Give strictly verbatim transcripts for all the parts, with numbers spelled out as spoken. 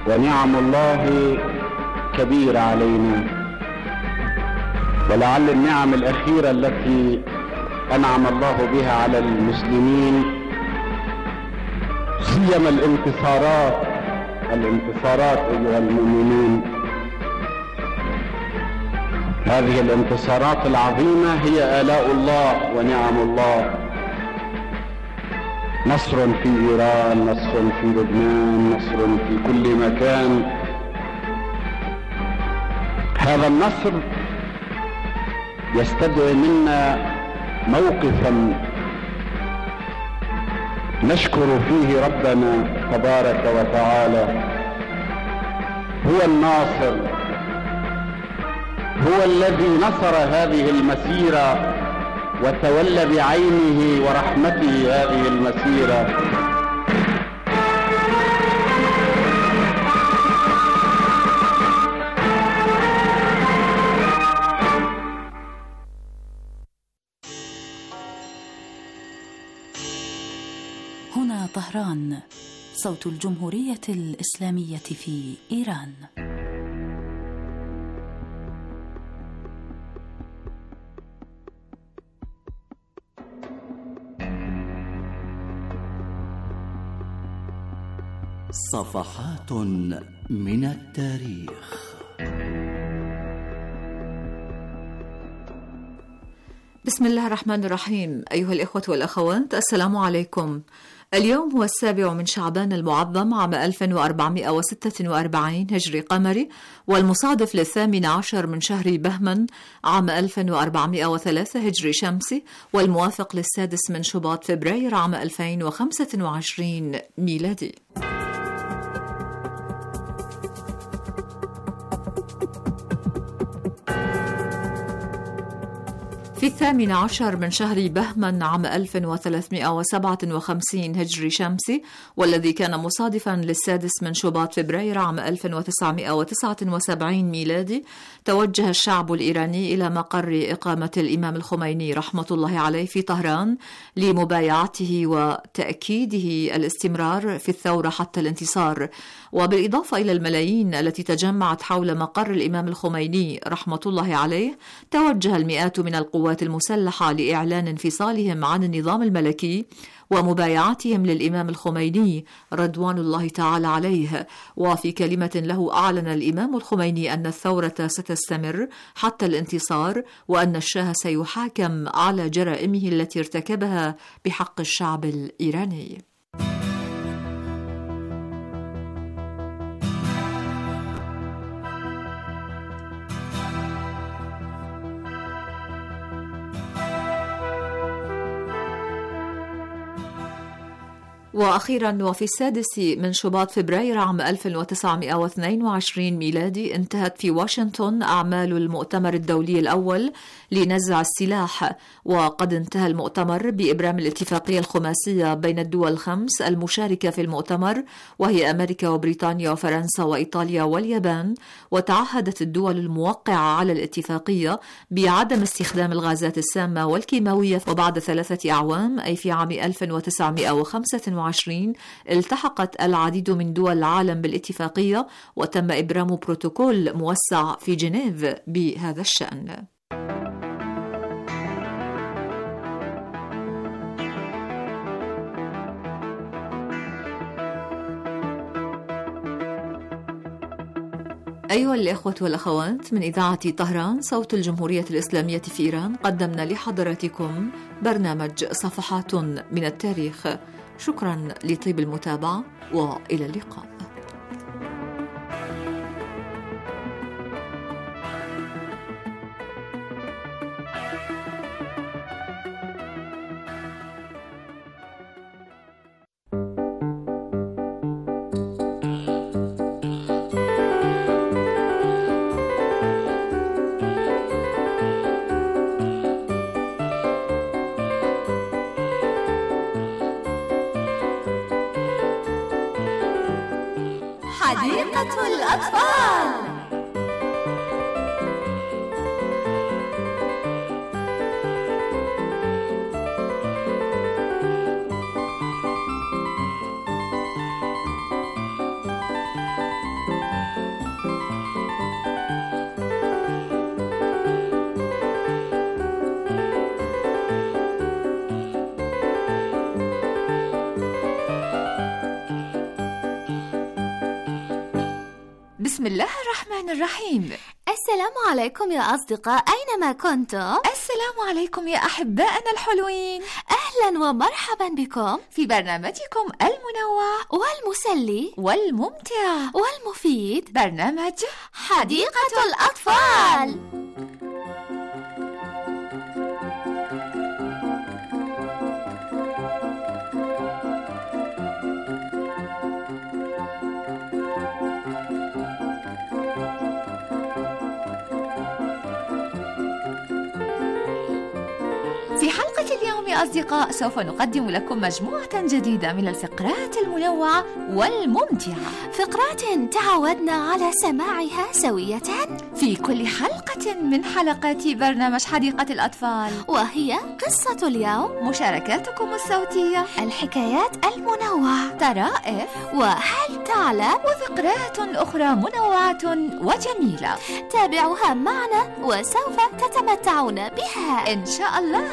ونعم الله كبيرة علينا. ولعل النعم الأخيرة التي أنعم الله بها على المسلمين سيما الانتصارات الانتصارات أيها المؤمنين، هذه الانتصارات العظيمة هي آلاء الله ونعم الله. نصر في إيران، نصر في لبنان، نصر في كل مكان. هذا النصر يستدعي منا موقفا نشكر فيه ربنا تبارك وتعالى. هو الناصر، هو الذي نصر هذه المسيرة وتولى بعينه ورحمته هذه المسيرة. هنا طهران، صوت الجمهورية الإسلامية في إيران. صفحات من التاريخ. بسم الله الرحمن الرحيم. أيها الإخوة والأخوات، السلام عليكم. اليوم هو السابع من شعبان المعظم عام ألف وأربعمائة وستة وأربعين هجري قمري، والمصادف للثامن عشر من شهر بهمن عام ألف وأربعمائة وثلاثة هجري شمسي، والموافق للسادس من شباط فبراير عام ألفين وخمسة وعشرين ميلادي. في الثامن عشر من شهر بهمن عام ألف وثلاثمائة وسبعة وخمسين هجري شمسي، والذي كان مصادفا للسادس من شباط فبراير عام ألف وتسعمائة وتسعة وسبعين ميلادي، توجه الشعب الإيراني إلى مقر إقامة الإمام الخميني رحمة الله عليه في طهران لمبايعته وتأكيده الاستمرار في الثورة حتى الانتصار. وبالإضافة إلى الملايين التي تجمعت حول مقر الإمام الخميني رحمة الله عليه، توجه المئات من القوات المسلحة لإعلان انفصالهم عن النظام الملكي ومبايعتهم للإمام الخميني رضوان الله تعالى عليه. وفي كلمة له أعلن الإمام الخميني أن الثورة ستستمر حتى الانتصار، وأن الشاه سيحاكم على جرائمه التي ارتكبها بحق الشعب الإيراني. وأخيرا، وفي السادس من شباط فبراير عام ألف وتسعمائة واثنين وعشرين ميلادي، انتهت في واشنطن أعمال المؤتمر الدولي الأول لنزع السلاح. وقد انتهى المؤتمر بإبرام الاتفاقية الخماسية بين الدول الخمس المشاركة في المؤتمر، وهي أمريكا وبريطانيا وفرنسا وإيطاليا واليابان. وتعهدت الدول الموقعة على الاتفاقية بعدم استخدام الغازات السامة والكيماوية. وبعد ثلاثة أعوام، أي في عام ألف وتسعمائة وخمسة وعشرين، التحقت العديد من دول العالم بالاتفاقية، وتم إبرام بروتوكول موسع في جنيف بهذا الشأن. أيها الإخوة والأخوات، من إذاعة طهران صوت الجمهورية الإسلامية في إيران، قدمنا لحضراتكم برنامج صفحات من التاريخ. شكرا لطيب المتابعة، وإلى اللقاء. حديقة الأطفال. بسم الله الرحمن الرحيم. السلام عليكم يا أصدقاء أينما كنتم. السلام عليكم يا أحبائنا الحلوين. أهلا ومرحبا بكم في برنامجكم المنوع والمسلي والممتع والمفيد، برنامج حديقة الأطفال. في حلقة اليوم يا أصدقاء سوف نقدم لكم مجموعة جديدة من الفقرات المنوعة والممتعة، فقرات تعودنا على سماعها سوية في كل حلقة من حلقات برنامج حديقة الأطفال، وهي قصة اليوم، مشاركاتكم الصوتية، الحكايات المنوعة، طرائف، وهل تعلم، وفقرات أخرى منوعة وجميلة. تابعوها معنا وسوف تتمتعون بها إن شاء الله.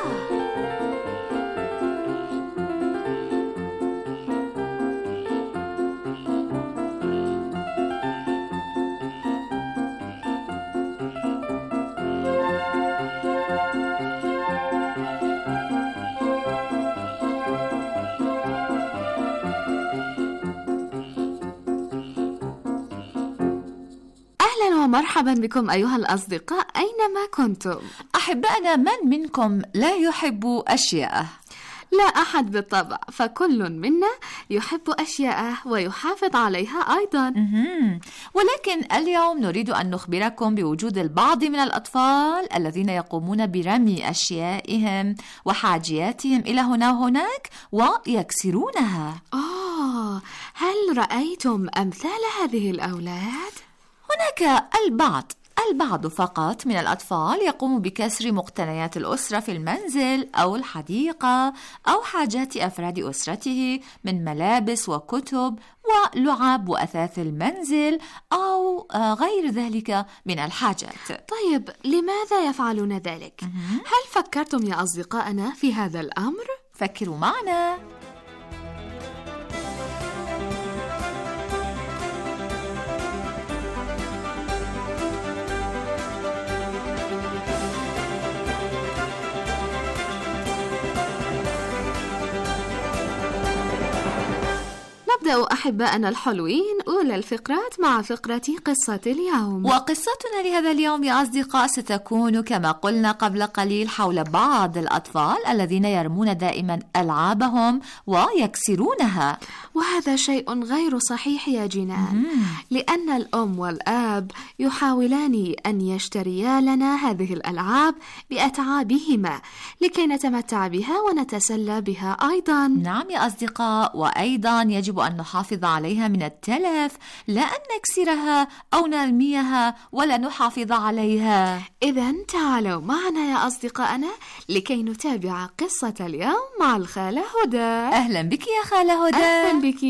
أهلا ومرحبا بكم أيها الأصدقاء أينما كنتم. أحبائنا، من منكم لا يحب أشياء؟ لا أحد بالطبع، فكل منا يحب أشياء ويحافظ عليها أيضا. ولكن اليوم نريد أن نخبركم بوجود البعض من الأطفال الذين يقومون برمي أشيائهم وحاجياتهم إلى هنا وهناك ويكسرونها. آه، هل رأيتم أمثال هذه الأولاد؟ هناك البعض البعض فقط من الأطفال يقوم بكسر مقتنيات الأسرة في المنزل أو الحديقة أو حاجات أفراد أسرته من ملابس وكتب ولعب وأثاث المنزل أو غير ذلك من الحاجات. طيب، لماذا يفعلون ذلك؟ هل فكرتم يا أصدقائنا في هذا الأمر؟ فكروا معنا. نبدأ أحبائنا الحلوين أولى الفقرات مع فقرة قصة اليوم. وقصتنا لهذا اليوم يا أصدقاء ستكون كما قلنا قبل قليل حول بعض الأطفال الذين يرمون دائما ألعابهم ويكسرونها. وهذا شيء غير صحيح يا جنان، لأن الأم والآب يحاولان أن يشتريا لنا هذه الألعاب بأتعابهما لكي نتمتع بها ونتسلى بها أيضا. نعم يا أصدقاء، وأيضا يجب أن نحافظ عليها من التلف، لا أن نكسرها أو نرميها ولا نحافظ عليها. إذن تعالوا معنا يا أصدقائنا لكي نتابع قصة اليوم مع الخالة هدى. أهلا بك يا خالة هدى. أهلا بك.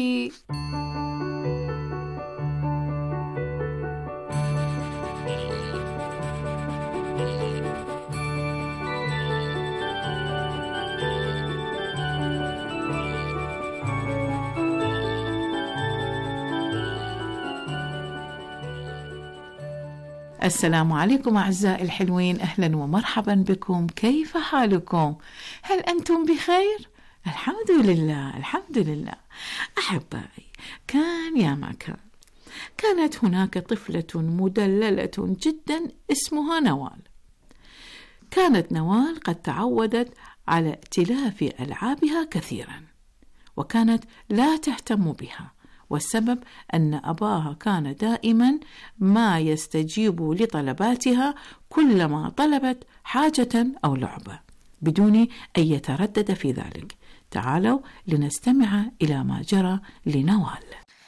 السلام عليكم أعزائي الحلوين، أهلا ومرحبا بكم. كيف حالكم؟ هل أنتم بخير؟ الحمد لله الحمد لله. أحبائي، كان يا ما كان كانت هناك طفلة مدللة جدا اسمها نوال. كانت نوال قد تعودت على ائتلاف ألعابها كثيرا، وكانت لا تهتم بها، والسبب أن أباها كان دائما ما يستجيب لطلباتها كلما طلبت حاجة أو لعبة بدون أن يتردد في ذلك. تعالوا لنستمع إلى ما جرى لنوال.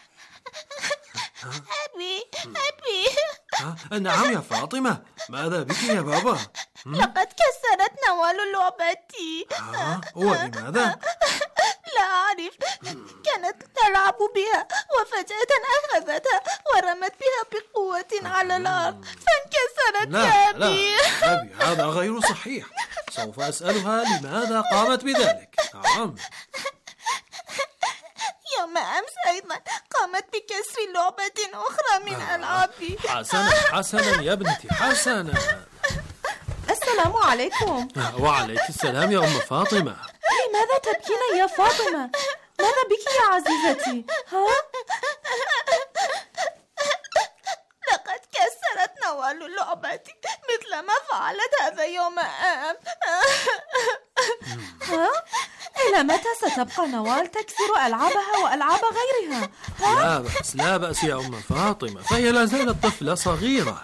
أبي أبي أه؟ نعم يا فاطمة، ماذا بك يا بابا؟ لقد كسرت نوال لعبتي. أه؟ ولماذا؟ لا أعرف، كانت تلعب بها وفجأة أخذتها ورمت بها بقوة على الأرض فانكسرت. لا يا أبي لا أبي، هذا غير صحيح. سوف أسألها لماذا قامت بذلك. نعم. يوم يوم أمس أيضا قامت بكسر لعبة أخرى من آه. ألعابي. حسنا حسنا يا ابنتي، حسنا. السلام عليكم. وعليك السلام يا أم فاطمة. لماذا تبكين يا فاطمة؟ ماذا بك يا عزيزتي؟ ها؟ لقد كسرت نوال لعبتي مثل ما فعلت هذا يوم أمس. ها؟ إلى متى ستبقى نوال تكسر ألعابها وألعاب غيرها؟ ها؟ لا بأس لا بأس يا أم فاطمة، فهي لا زالت طفلة صغيرة.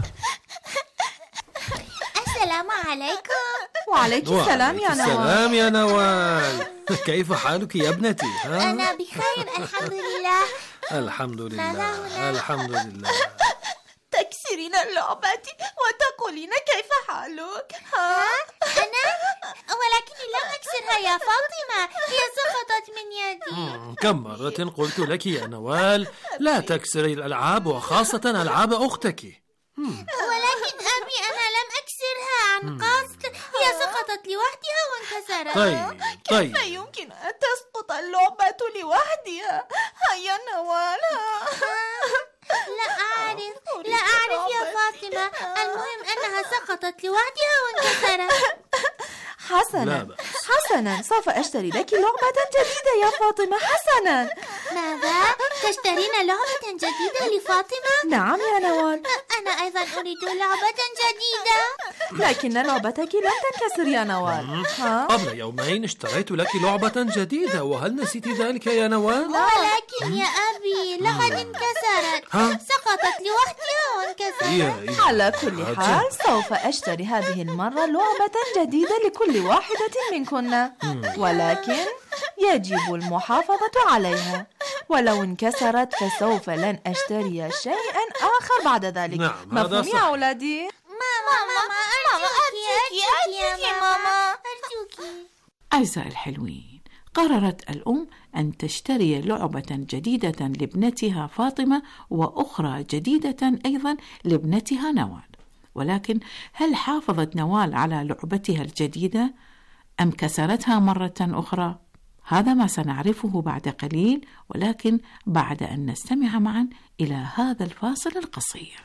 السلام عليكم. وعليك السلام يا نوال. السلام يا نوال. كيف حالك يا ابنتي؟ ها؟ أنا بخير الحمد لله. الحمد لله الحمد لله. تكسرين لعبتي وتقولين كيف حالك؟ ها؟ أنا؟ ولكني لم أكسرها يا فاطمة، هي سقطت من يدي. كم مرة قلت لك يا نوال لا تكسري الألعاب، وخاصة ألعاب أختك. ولكن أبي أنا لم أكسرها عن قصد، هي سقطت لوحدها وانكسرت. طيب طيب كيف يمكن أن تسقط اللعبة لوحدها؟ هيا نوال. لا أعرف لا أعرف يا فاطمة، المهم أنها سقطت لوحدها وانكسرت. حسنا حسنا، سوف أشتري لك لعبة جديدة يا فاطمة. حسنا. ماذا؟ تشترين لعبة جديدة لفاطمة؟ نعم يا نوال. أنا أيضا أريد لعبة جديدة. لكن لعبتك لن تنكسر يا نوال. ها؟ قبل يومين اشتريت لك لعبة جديدة، وهل نسيت ذلك يا نوال؟ ولكن يا أبي لقد انكسرت، سقطت لوحدها وانكسرت. على كل حال سوف أشتري هذه المرة لعبة جديدة لكل واحدة منكن، ولكن يجب المحافظة عليها، ولو انكسرت فسوف لن أشتري شيئا آخر بعد ذلك. نعم، مفهوم يا أولادي؟ ماما ماما أرجوكي أرجوكي يا ماما أرجوكي. أعزائي الحلوين، قررت الأم أن تشتري لعبة جديدة لابنتها فاطمة وأخرى جديدة أيضا لابنتها نوال. ولكن هل حافظت نوال على لعبتها الجديدة أم كسرتها مرة أخرى؟ هذا ما سنعرفه بعد قليل، ولكن بعد أن نستمع معا إلى هذا الفاصل القصير.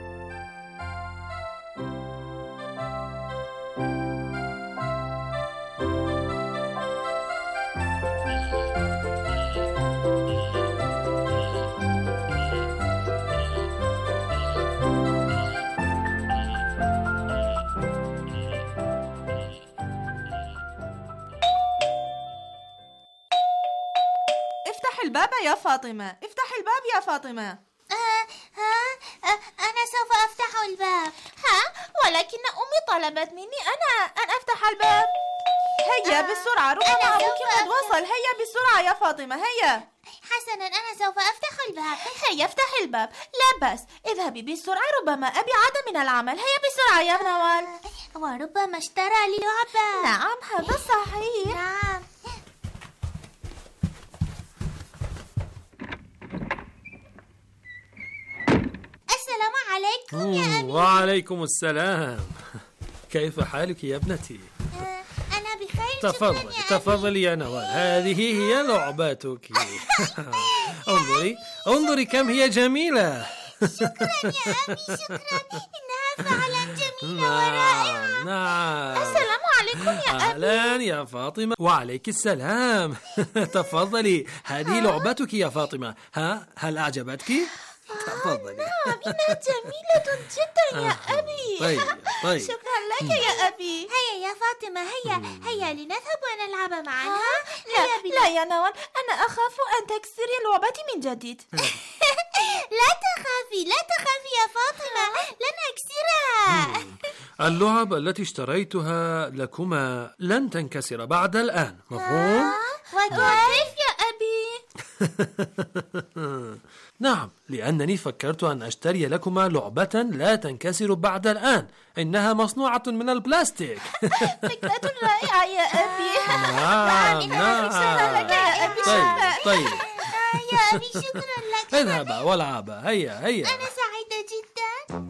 الباب يا فاطمة، افتح الباب يا فاطمة. آه ها آه أنا سوف أفتح الباب. ها ولكن أمي طلبت مني أنا أن أفتح الباب. هيا آه بسرعة، ربما أبوك قد وصل. هيا بسرعة يا فاطمة، هيا. حسنا أنا سوف أفتح الباب. هيا افتح الباب. لا بأس، اذهبي بسرعة، ربما أبي عاد من العمل. هيا بسرعة يا نوال. وربما اشترى لي لعبة. نعم هذا صحيح. نعم. السلام عليكم يا أبي. وعليكم السلام. كيف حالك يا ابنتي؟ أنا بخير. تفضلي تفضلي يا نوال، هذه هي لعبتك. انظري انظري كم هي جميلة. شكرا يا أبي، شكرا، إنها فعلا جميلة ورائعة. نعم. السلام عليكم يا أبي. أهلا يا فاطمة. وعليك السلام. تفضلي، هذه لعبتك يا فاطمة. ها هل أعجبتك؟ تفضلي. نعم إنها جميلة جدا يا أبي. طيب طيب. شكرا لك يا أبي. هيا يا فاطمة، هيا هيا لنذهب ونلعب معا. لا لا يا نوال، أنا أخاف أن تكسري لعبتي من جديد. لا تخافي لا تخافي يا فاطمة، لن أكسرها. اللعب التي اشتريتها لكما لن تنكسر بعد الآن، مفهوم؟ وكيف يا أبي؟ نعم، لأنني فكرت أن أشتري لكما لعبة لا تنكسر بعد الآن، إنها مصنوعة من البلاستيك. فكرة رائعة يا أبي. نعم نعم. طيب طيب يا أبي، شكرا لك. اذهبا والعبا، هيا هيا. أنا سعيدة جدا.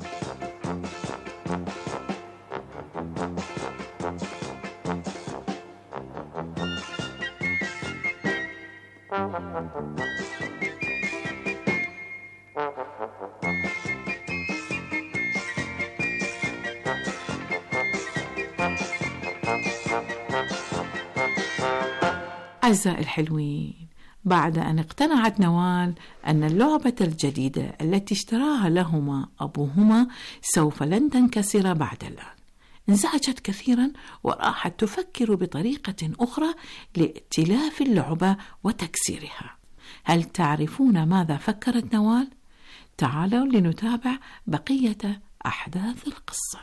أعزائي الحلوين، بعد أن اقتنعت نوال أن اللعبة الجديدة التي اشتراها لهما أبوهما سوف لن تنكسر بعد الآن، انزعجت كثيرا وراحت تفكر بطريقة أخرى لائتلاف اللعبة وتكسيرها. هل تعرفون ماذا فكرت نوال؟ تعالوا لنتابع بقية أحداث القصة.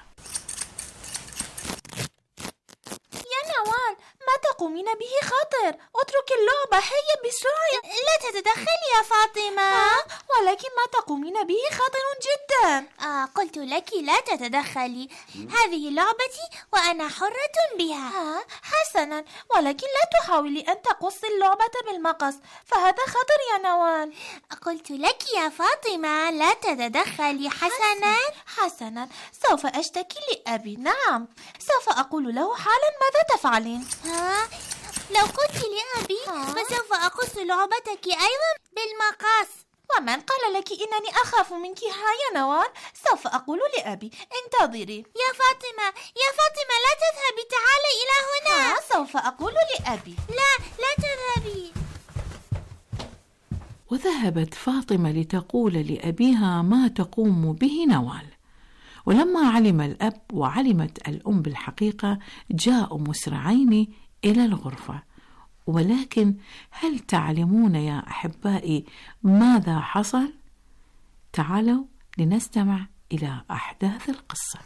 يا نوال، ما تقومين به خطر، اترك اللعبة، هيا بسرعة. لا تتدخلي يا فاطمة. آه، ولكن ما تقومين به خطر جدا. آه، قلت لك لا تتدخلي، هذه لعبتي وأنا حرة بها. آه، حسنا، ولكن لا تحاولي أن تقصي اللعبة بالمقص، فهذا خطر يا نوال. قلت لك يا فاطمة لا تتدخلي. حسنا حسنا، سوف أشتكي لأبي. نعم، سوف أقول له حالا ماذا تفعلين. ها؟ لو قلت لأبي فسوف أقص لعبتك أيضا بالمقص. ومن قال لك إنني أخاف منك؟ ها يا نوال، سوف أقول لأبي. انتظري يا فاطمة. يا فاطمة لا تذهبي، تعالي إلى هنا. ها، سوف أقول لأبي. لا لا تذهبي. وذهبت فاطمة لتقول لأبيها ما تقوم به نوال. ولما علم الأب وعلمت الأم بالحقيقة جاءوا مسرعين إلى الغرفة. ولكن هل تعلمون يا أحبائي ماذا حصل؟ تعالوا لنستمع إلى أحداث القصة.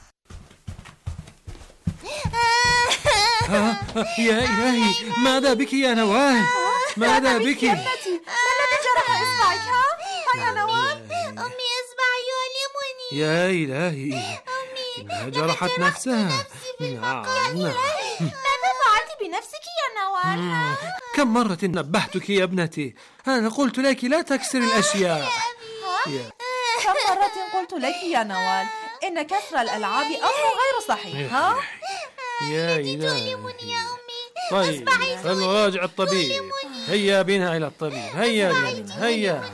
يا إلهي، ماذا بك يا نوال؟ ماذا بك؟ ما الذي جرح إصبعك؟ ها يا نوال؟ أمي إصبعي يؤلمني. يا إلهي، إنها جرحت نفسها. نعم نعم. ماذا فعلت بنفسك يا نوال؟ كم مرة نبهتك يا ابنتي، أنا قلت لك لا تكسر الأشياء. كم مرة قلت لك يا نوال إن كسر الألعاب أمر غير صحيح. ها؟ يا إلهي. طيب، فلنراجع الطبيب. هيا بنا إلى الطبيب. هيا بنا، هيا.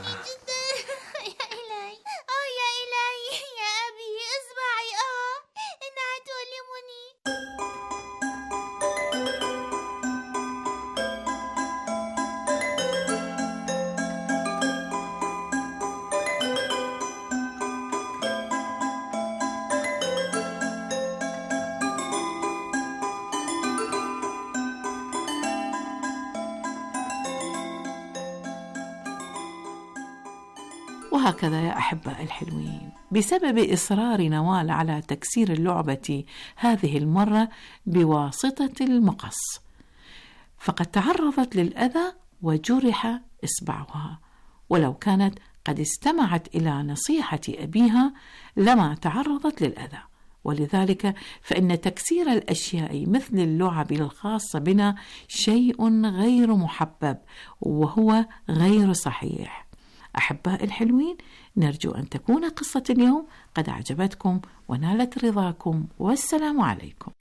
وهكذا يا أحباء الحلوين، بسبب إصرار نوال على تكسير اللعبة هذه المرة بواسطة المقص، فقد تعرضت للأذى وجرح إصبعها. ولو كانت قد استمعت إلى نصيحة أبيها لما تعرضت للأذى. ولذلك فإن تكسير الأشياء مثل اللعب الخاصة بنا شيء غير محبب وهو غير صحيح. أحباء الحلوين، نرجو أن تكون قصة اليوم قد أعجبتكم ونالت رضاكم، والسلام عليكم.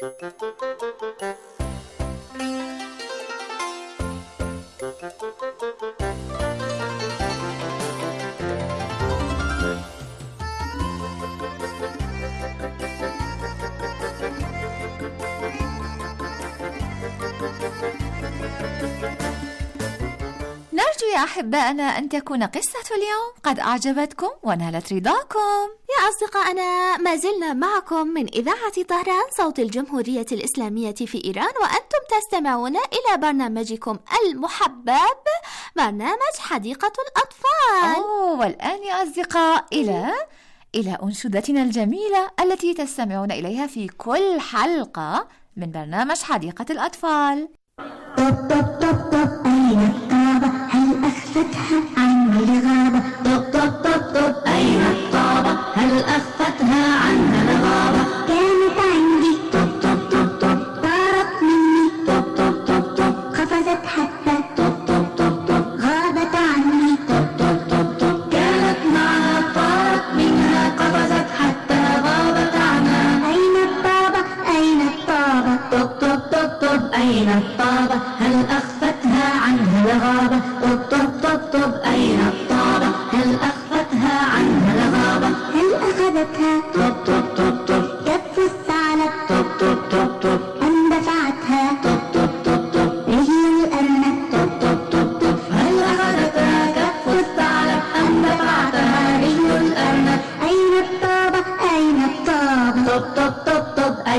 نرجو يا أحبائنا أن تكون قصة اليوم قد أعجبتكم ونالت رضاكم. يا أصدقائنا، ما زلنا معكم من إذاعة طهران صوت الجمهورية الإسلامية في إيران، وأنتم تستمعون إلى برنامجكم المحبب، برنامج حديقة الأطفال. أوه، والآن يا أصدقاء إلى إلى أنشودتنا الجميلة التي تستمعون إليها في كل حلقة من برنامج حديقة الأطفال. طب طب طب طب أين الطابة؟ هل أخفتها عني الغابة؟ طب طب طب طب أين الطابة؟ هل أخفتها عنها الغابة؟ كانت عندي طب طب طب طب طارت مني طب طب طب طب قفزت حتى طب طب طب طب غابت عني طب طب طب طب كانت معها طارت منها قفزت حتى غابت عنها. أين الطابة؟ أين الطابة؟ طب طب طب طب أين الطابة؟ هل أخفتها عنها الغابة؟ طب طب طب طب أين الطابة؟ هل أخفتها عنها الغابة؟ هل أخذتها؟ طب طب طب طب كف الثعلب طب طب طب طب اندفعتها طب طب طب طب رجل الأرنب طب طب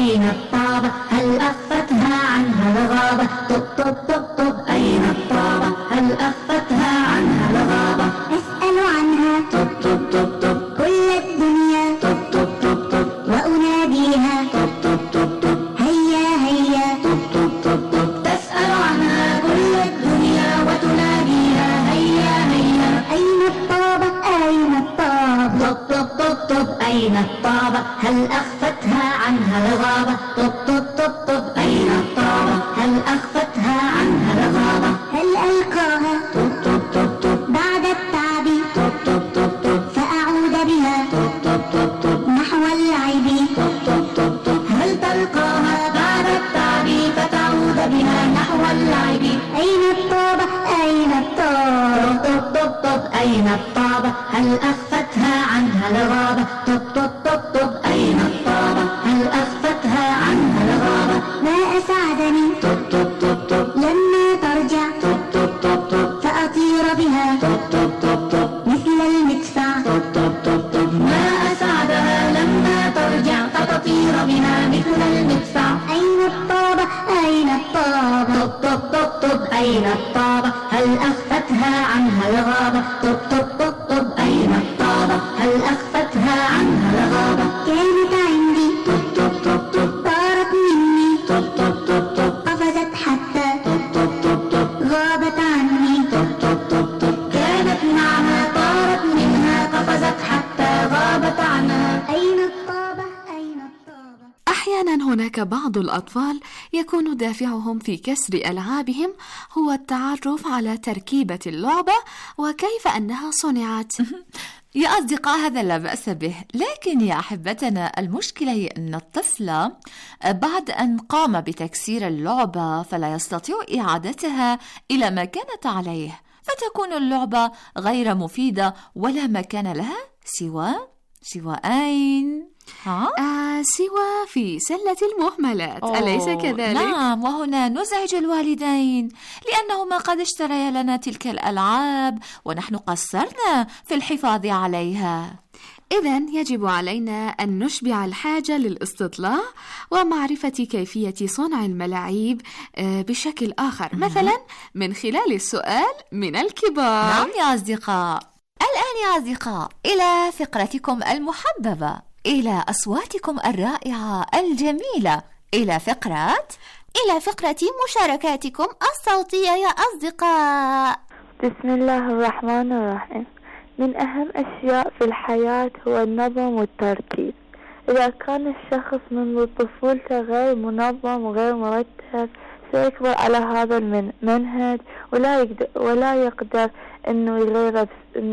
أين الطابة هل أخفتها عنها الغابة طب طب طب طب أين الطابة هل أخفتها عنها الغابة أسأل عنها طب طب طب طب كل الدنيا طب طب طب طب وأناديها طب طب طب طب هيا هيا طب طب طب طب تسأل عنها كل الدنيا وتناديها هيا هيا أين الطابة أين الطابة طب طب طب طب أين الطابة هل أخفتها عنها الغابة طب طب طب طب أين الطابة هل أخفتها عنها الغابة هل ألقاها طب طب طب طب بعد التعب طب طب طب طب فأعود بها طب طب طب طب نحو اللعب طب طب طب طب هل تلقاها بعد التعب فتعود بها نحو اللعب أين الطابة أين الطابة طب طب طب أين الطابة هل أخفتها عنها الغابة طب طب طب طب أين الطابة هل أخفتها عنها الغابة ما أسعدني طب طب طب طب لما ترجع طب طب طب طب فأطير بها طب طب طب طب مثل المدفع طب طب طب طب ما أسعدها لما ترجع فتطير بها مثل المدفع أين الطابة أين الطابة طب طب طب طب أين الطابة هل أخفتها عنها الغابة طب طب طب طب أين الطابة هل أخفتها عنها الغابة كانت عندي طب طب طب طب طارت مني طب طب طب طب قفزت حتى طب طب طب طب غابت عني طب طب طب طب كانت معها طارت منها قفزت حتى غابت عنها أين الطابة أين الطابة. أحيانا هناك بعض الأطفال يكون دافعهم في كسر ألعابهم هو التعرف على تركيبة اللعبة وكيف أنها صنعت. يا أصدقاء هذا لا بأس به، لكن يا أحبتنا المشكلة هي أن الطفل بعد أن قام بتكسير اللعبة فلا يستطيع إعادتها إلى ما كانت عليه، فتكون اللعبة غير مفيدة ولا مكان لها سوى سوى أين؟ ها؟ آه سوى في سلة المهملات، أليس كذلك؟ نعم، وهنا نزعج الوالدين لأنهما قد اشتريا لنا تلك الألعاب ونحن قصرنا في الحفاظ عليها. إذن يجب علينا أن نشبع الحاجة للاستطلاع ومعرفة كيفية صنع الملاعيب بشكل آخر، مثلا من خلال السؤال من الكبار. نعم يا أصدقاء. الآن يا أصدقاء إلى فقرتكم المحببة، إلى أصواتكم الرائعة الجميلة، إلى فقرة إلى فقرة مشاركاتكم الصوتية يا أصدقاء. بسم الله الرحمن الرحيم. من أهم أشياء في الحياة هو النظم والترتيب. إذا كان الشخص منذ طفولته غير منظم وغير مرتب سيكبر على هذا المنهج ولا يقدر, ولا يقدر أنه يغيره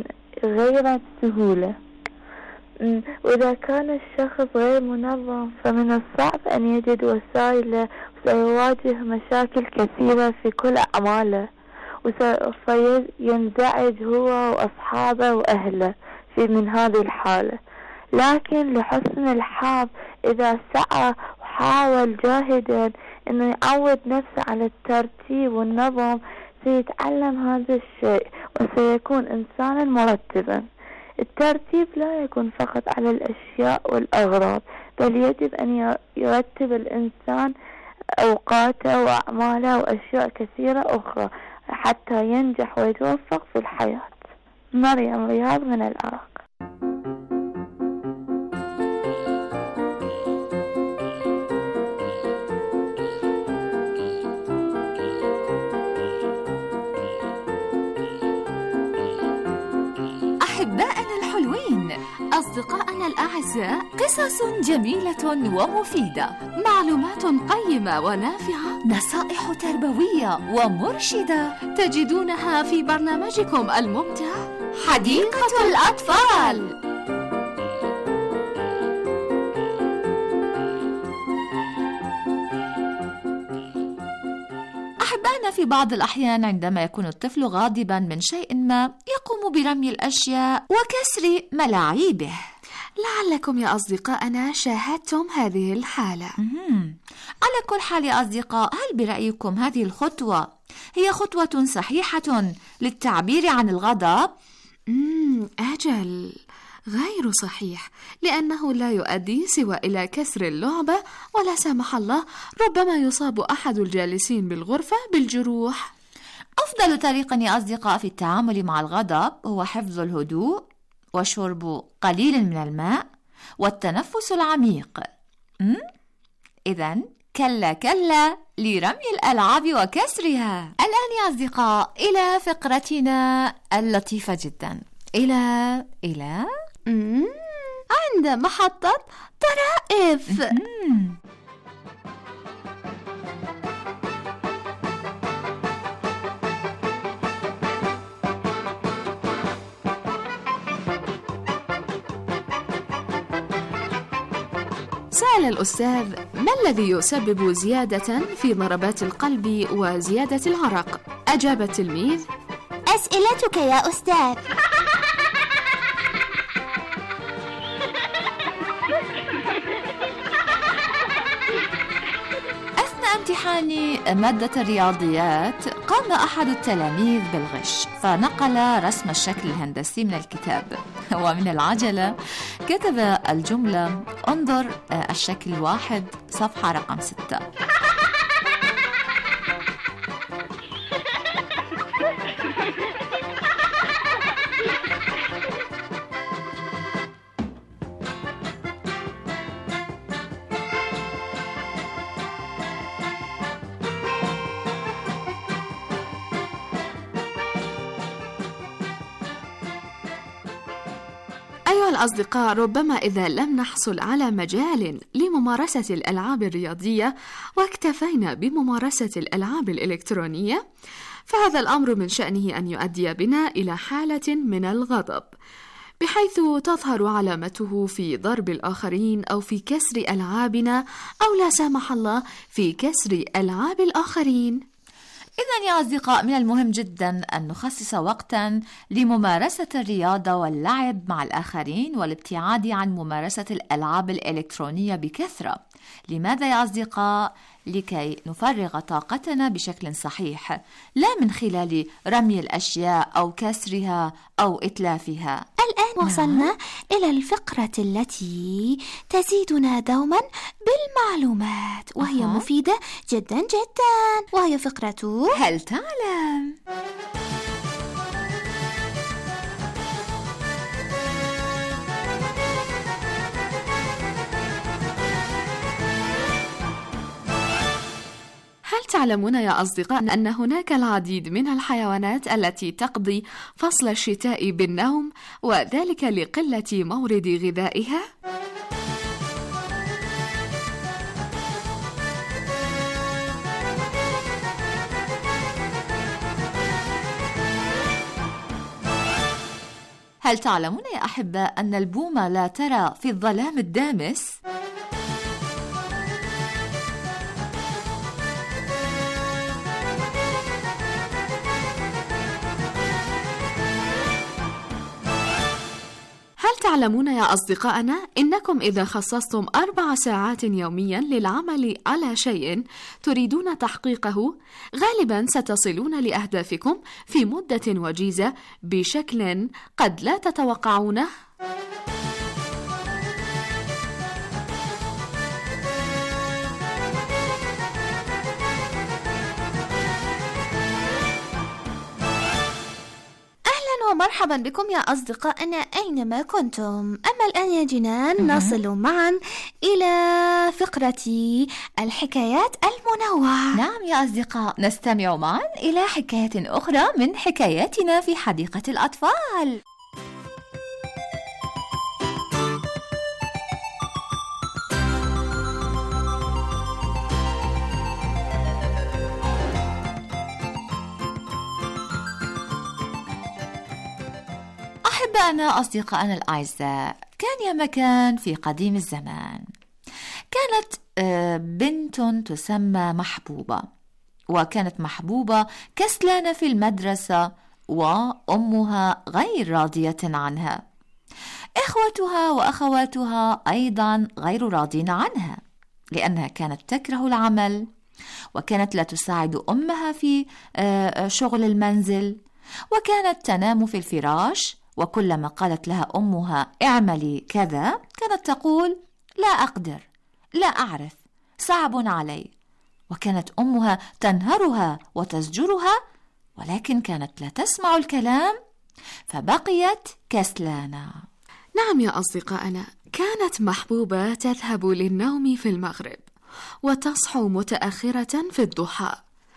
غير بسهولة. وإذا كان الشخص غير منظم فمن الصعب أن يجد وسائل وسيواجه مشاكل كثيرة في كل أعماله وسوف ينزعج هو وأصحابه وأهله في من هذه الحالة. لكن لحسن الحظ إذا سعى وحاول جاهدا أنه يعود نفسه على الترتيب والنظم سيتعلم هذا الشيء وسيكون إنسانا مرتبا. الترتيب لا يكون فقط على الأشياء والأغراض، بل يجب أن يرتب الإنسان أوقاته وأعماله وأشياء كثيرة أخرى حتى ينجح ويتوفق في الحياة. مريم رياض من العراق. أحبائنا الحلوين، أصدقائنا الأعزاء، قصص جميلة ومفيدة، معلومات قيمة ونافعة، نصائح تربوية ومرشدة تجدونها في برنامجكم الممتع حديقة الأطفال. أحبائنا، في بعض الأحيان عندما يكون الطفل غاضبا من شيء ما يقوم برمي الأشياء وكسر ملاعيبه. لعلكم يا أصدقائنا شاهدتم هذه الحالة. مم. على كل حال يا أصدقاء، هل برأيكم هذه الخطوة هي خطوة صحيحة للتعبير عن الغضب؟ مم. أجل، غير صحيح، لأنه لا يؤدي سوى إلى كسر اللعبة، ولا سامح الله ربما يصاب أحد الجالسين بالغرفة بالجروح. أفضل طريقة يا أصدقاء في التعامل مع الغضب هو حفظ الهدوء وشرب قليل من الماء والتنفس العميق. إذن كلا كلا لرمي الألعاب وكسرها. الآن يا أصدقاء إلى فقرتنا اللطيفة جدا، إلى إلى عند محطة طرائف. سأل الأستاذ: ما الذي يسبب زيادة في ضربات القلب وزيادة العرق؟ أجاب التلميذ: أسئلتك يا أستاذ. أثناء امتحان مادة الرياضيات قام أحد التلاميذ بالغش، فنقل رسم الشكل الهندسي من الكتاب، ومن العجلة كتب الجملة: انظر الشكل الواحد صفحة رقم ستة. أيها الأصدقاء، ربما إذا لم نحصل على مجال لممارسة الألعاب الرياضية واكتفينا بممارسة الألعاب الإلكترونية، فهذا الأمر من شأنه أن يؤدي بنا إلى حالة من الغضب، بحيث تظهر علامته في ضرب الآخرين أو في كسر ألعابنا، أو لا سامح الله في كسر ألعاب الآخرين. إذن يا أصدقاء، من المهم جدا أن نخصص وقتا لممارسة الرياضة واللعب مع الآخرين، والابتعاد عن ممارسة الألعاب الإلكترونية بكثرة. لماذا يا أصدقاء؟ لكي نفرغ طاقتنا بشكل صحيح، لا من خلال رمي الأشياء أو كسرها أو إتلافها. الآن وصلنا إلى الفقرة التي تزيدنا دوما بالمعلومات، وهي أه. مفيدة جدا جدا، وهي فقرة هل تعلم؟ هل تعلمون يا أصدقاء أن هناك العديد من الحيوانات التي تقضي فصل الشتاء بالنوم، وذلك لقلة مورد غذائها؟ هل تعلمون يا أحباء أن البومة لا ترى في الظلام الدامس؟ هل تعلمون يا أصدقائنا إنكم إذا خصصتم أربع ساعات يوميا للعمل على شيء تريدون تحقيقه، غالبا ستصلون لأهدافكم في مدة وجيزة بشكل قد لا تتوقعونه؟ ومرحبا بكم يا أصدقائنا أينما كنتم. أما الآن يا جنان نصل معا إلى فقرة الحكايات المنوعة. نعم يا أصدقاء، نستمع معا إلى حكاية أخرى من حكاياتنا في حديقة الأطفال. أحبائنا أصدقائنا الأعزاء، كان يا مكان في قديم الزمان كانت بنت تسمى محبوبة، وكانت محبوبة كسلانة في المدرسة، وأمها غير راضية عنها. إخوتها وأخواتها أيضا غير راضين عنها، لأنها كانت تكره العمل، وكانت لا تساعد أمها في شغل المنزل، وكانت تنام في الفراش وكلما قالت لها أمها اعملي كذا كانت تقول لا أقدر، لا أعرف، صعب علي. وكانت أمها تنهرها وتزجرها، ولكن كانت لا تسمع الكلام فبقيت كسلانة. نعم يا أصدقائنا، كانت محبوبة تذهب للنوم في المغرب وتصحو متأخرة في الضحى،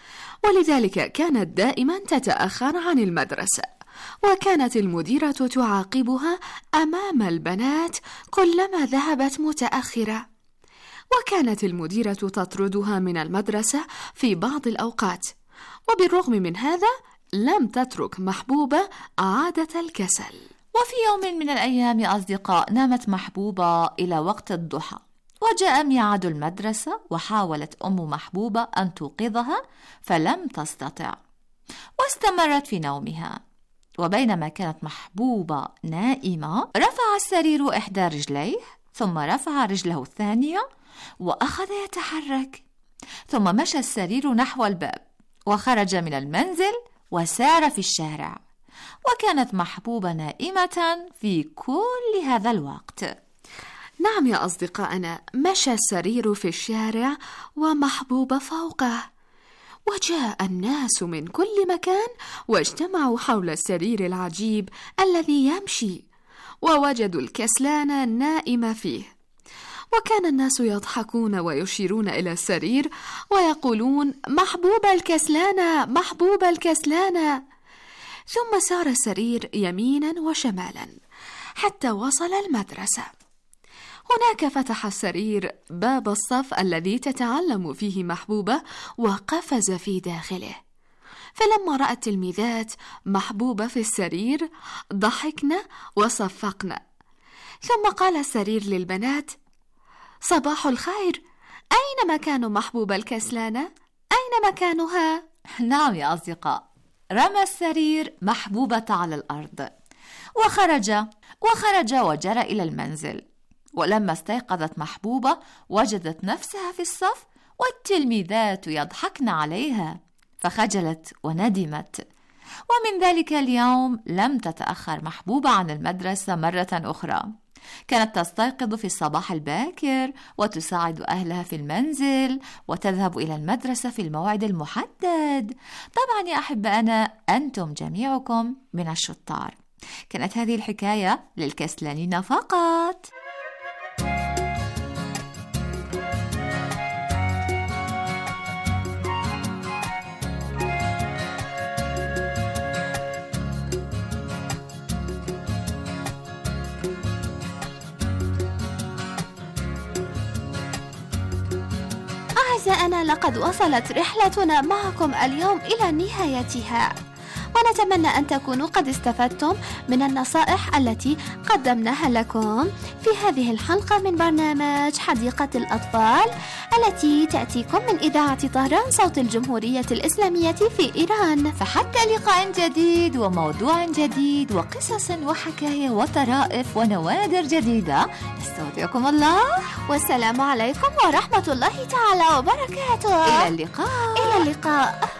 ولذلك كانت دائما تتأخر عن المدرسة، وكانت المديرة تعاقبها أمام البنات كلما ذهبت متأخرة، وكانت المديرة تطردها من المدرسة في بعض الأوقات. وبالرغم من هذا لم تترك محبوبة عادة الكسل. وفي يوم من الأيام يا أصدقاء نامت محبوبة إلى وقت الضحى، وجاء ميعاد المدرسة، وحاولت أم محبوبة أن توقظها فلم تستطع، واستمرت في نومها. وبينما كانت محبوبة نائمة رفع السرير إحدى رجليه، ثم رفع رجله الثانية وأخذ يتحرك، ثم مشى السرير نحو الباب وخرج من المنزل وسار في الشارع. وكانت محبوبة نائمة في كل هذا الوقت. نعم يا أصدقائنا، مشى السرير في الشارع ومحبوبة فوقه، وجاء الناس من كل مكان واجتمعوا حول السرير العجيب الذي يمشي، ووجدوا الكسلانة النائمة فيه. وكان الناس يضحكون ويشيرون إلى السرير ويقولون محبوبة الكسلانة، محبوبة الكسلانة. ثم سار السرير يمينا وشمالا حتى وصل المدرسة. هناك فتح السرير باب الصف الذي تتعلم فيه محبوبة وقفز في داخله. فلما رأت التلميذات محبوبة في السرير ضحكنا وصفقنا. ثم قال السرير للبنات صباح الخير، أين مكان محبوبة الكسلانة؟ أين مكانها؟ نعم يا أصدقاء، رمى السرير محبوبة على الأرض وخرج وخرج وجرى إلى المنزل. ولما استيقظت محبوبة وجدت نفسها في الصف والتلميذات يضحكن عليها، فخجلت وندمت. ومن ذلك اليوم لم تتأخر محبوبة عن المدرسة مرة أخرى. كانت تستيقظ في الصباح الباكر وتساعد أهلها في المنزل وتذهب إلى المدرسة في الموعد المحدد. طبعا يا أحبائنا أنتم جميعكم من الشطار. كانت هذه الحكاية للكسلانين فقط. أعزائنا، لقد وصلت رحلتنا معكم اليوم إلى نهايتها، ونتمنى أن تكونوا قد استفدتم من النصائح التي قدمناها لكم في هذه الحلقة من برنامج حديقة الأطفال التي تأتيكم من إذاعة طهران صوت الجمهورية الإسلامية في إيران. فحتى لقاء جديد وموضوع جديد وقصص وحكاية وطرائف ونوادر جديدة، نستودعكم الله، والسلام عليكم ورحمة الله تعالى وبركاته. إلى اللقاء. إلى اللقاء.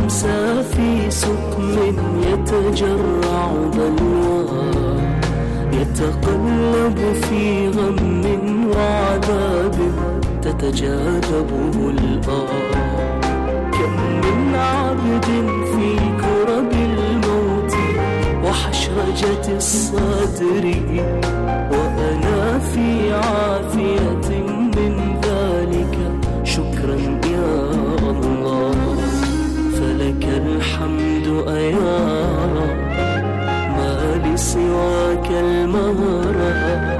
يتجرع بلوى يتقلب في غم وعذاب تتجاذبه الآه. كم من عبد في كرب الموت وحشرجة الصدر وأنا في عافية من ذلك، شكرا يا الله. فلك الحمد أيا رب، ما لسواك المهرة.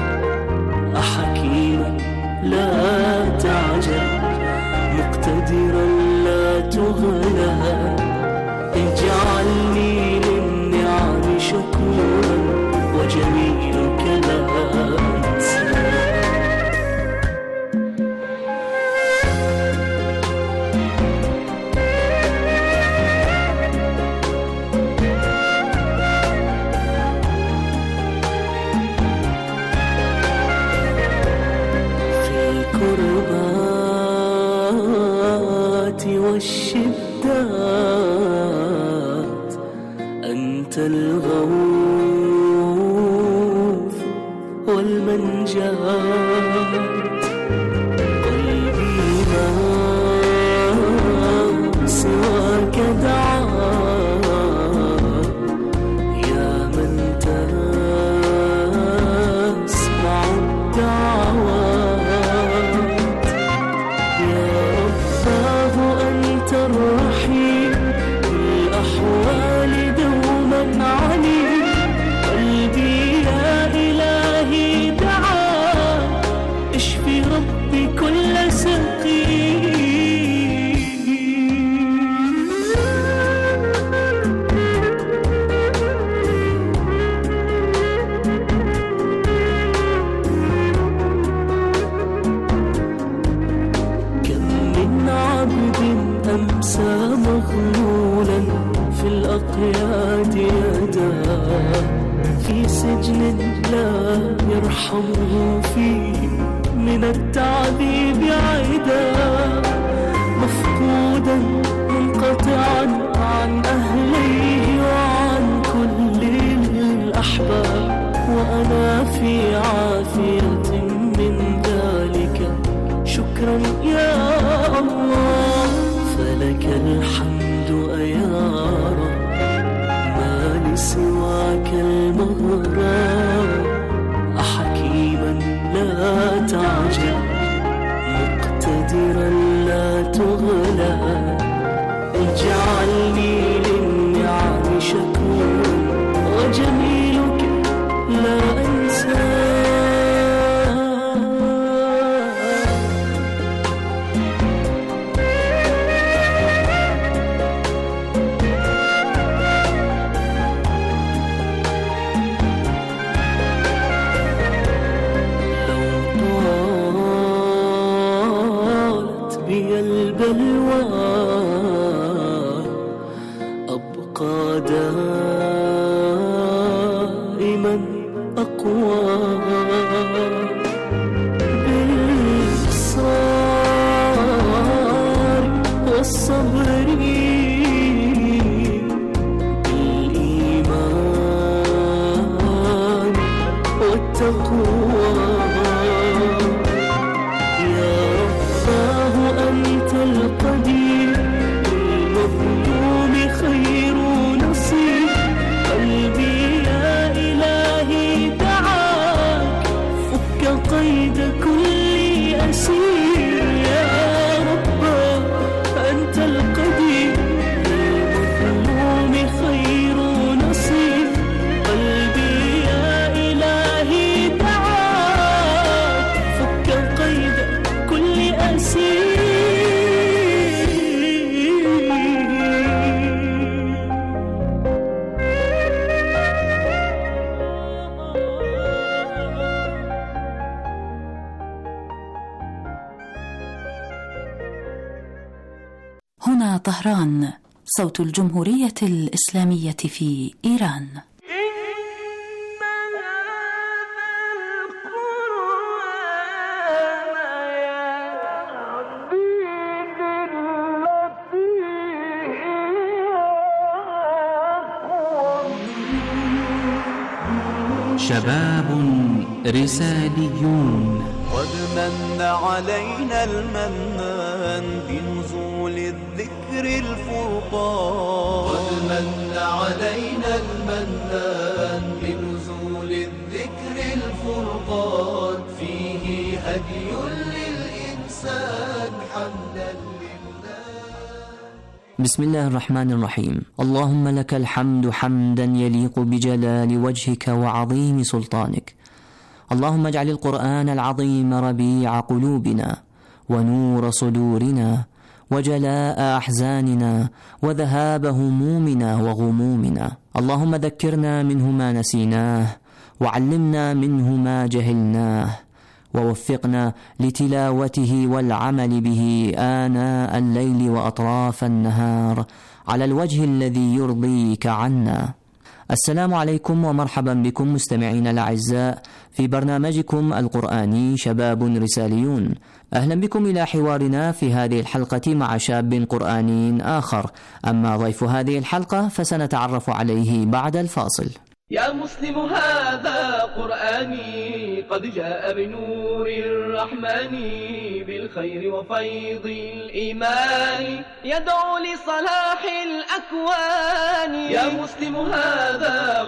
أحكيما لا تعجل، مقتدرا لا تغلى. اجعلني للنعم شكورا وجميلك لا أنسى. والشدات أنت الغوث والمنجات. قلبي ما سواك دعاء، يا من تسمع الدعوات. يا رباه أنت الرحيم، بالأحوال دوما عليم. قلبي يا إلهي دعاك، اشفي ربي كل سقيم. كم من عبد أمسى مغلولا في الأقياد يداه، في سجن لا يرحمه فيه من التعذيب عداه. مفقودا منقطعا عن أهليه وعن كل الأحباب، وأنا في عافية من ذلك، شكرا يا الله. فلك الحمد أيا رب، ما لسواك المغرب. أحكيما لا تعجل، مقتدرا لا تغلى. اجعلني للنعم شكورا وجميلك لا أنسى. البلوى أبقى دائما أقوى، بالإصرار والصبر، بالإيمان والتقوى. أنت القدير، المظلوم خير نصير. قلبي يا إلهي دعاك، فك قيد كل أسير. يا رب أنت القدير، المظلوم خير نصير. قلبي يا إلهي دعاك، فك قيد كل أسير. هنا طهران، صوت الجمهورية الإسلامية في إيران. شباب رساليون. قد من علينا المنان بنزول الذكر الفرقان. قد من علينا المنان بنزول الذكر الفرقان. فيه هدي للإنسان حمدا بسم الله الرحمن الرحيم. اللهم لك الحمد حمدا يليق بجلال وجهك وعظيم سلطانك. اللهم اجعل القرآن العظيم ربيع قلوبنا ونور صدورنا وجلاء أحزاننا وذهاب همومنا وغمومنا. اللهم ذكرنا منه ما نسيناه وعلمنا منه ما جهلناه ووفقنا لتلاوته والعمل به آناء الليل وأطراف النهار على الوجه الذي يرضيك عنا. السلام عليكم ومرحبا بكم مستمعين الأعزاء في برنامجكم القرآني شباب رساليون. أهلا بكم إلى حوارنا في هذه الحلقة مع شاب قرآني آخر. أما ضيف هذه الحلقة فسنتعرف عليه بعد الفاصل. يا مسلم هذا قرآني قد جاء بنور الرحمن بالخير وفيض الإيمان يدعو لصلاح الأكوان. يا مسلم هذا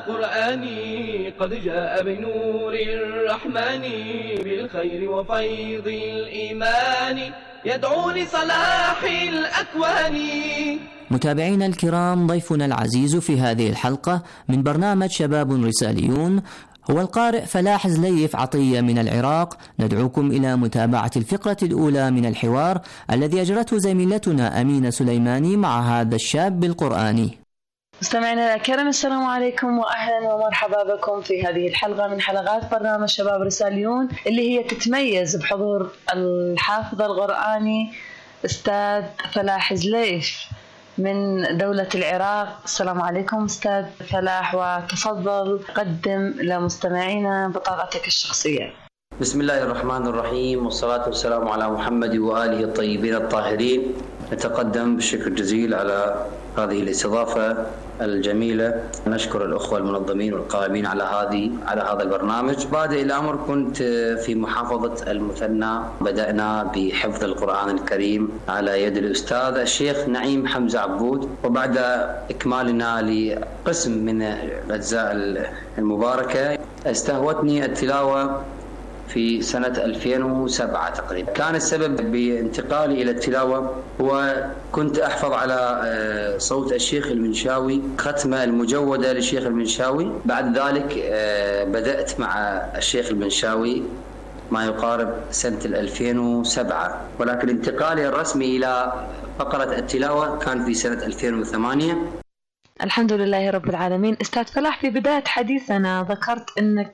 قرآني قد جاء بنور الرحمن بالخير وفيض الإيمان يدعو لصلاح الأكوان. متابعينا الكرام، ضيفنا العزيز في هذه الحلقة من برنامج شباب رساليون هو القارئ فلاح زليف عطية من العراق. ندعوكم إلى متابعة الفقرة الأولى من الحوار الذي أجرته زميلتنا أمينة سليماني مع هذا الشاب القرآني. مستمعينا الكرام، السلام عليكم وأهلا ومرحبا بكم في هذه الحلقة من حلقات برنامج شباب رساليون اللي هي تتميز بحضور الحافظ القرآني أستاذ فلاح زليف من دولة العراق. السلام عليكم أستاذ فلاح، وتفضل قدم لمستمعينا بطاقتك الشخصية. بسم الله الرحمن الرحيم، والصلاة والسلام على محمد وآله الطيبين الطاهرين. نتقدم بالشكر الجزيل على هذه الاستضافة الجميلة. نشكر الأخوة المنظمين والقائمين على هذه على هذا البرنامج. بادئ الأمر كنت في محافظة المثنى، بدأنا بحفظ القرآن الكريم على يد الأستاذ الشيخ نعيم حمزة عبود، وبعد إكمالنا لقسم من الأجزاء المباركة استهوتني التلاوة في سنة ألفين وسبعة تقريبا. كان السبب بانتقالي إلى التلاوة هو كنت أحفظ على صوت الشيخ المنشاوي ختمة المجودة للشيخ المنشاوي. بعد ذلك بدأت مع الشيخ المنشاوي ما يقارب سنة ألفين وسبعة، ولكن انتقالي الرسمي إلى فقرة التلاوة كان في سنة ألفين وثمانية. الحمد لله رب العالمين. أستاذ فلاح، في بداية حديثنا ذكرت أنك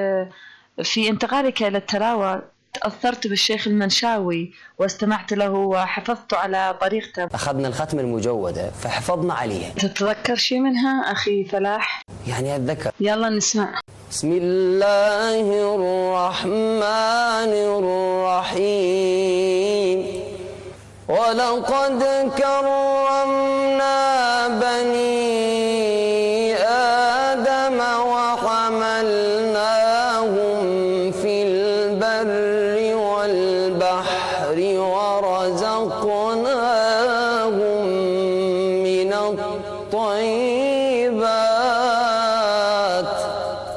في انتقالك إلى التلاوة تأثرت بالشيخ المنشاوي واستمعت له وحفظت على طريقته. أخذنا الختمة المجودة فحفظنا عليها. تتذكر شيء منها أخي فلاح؟ يعني أتذكر. يلا نسمع. بسم الله الرحمن الرحيم. ولقد كرمنا بني آدم وحملناهم في البر والبحر ورزقناهم من الطيبات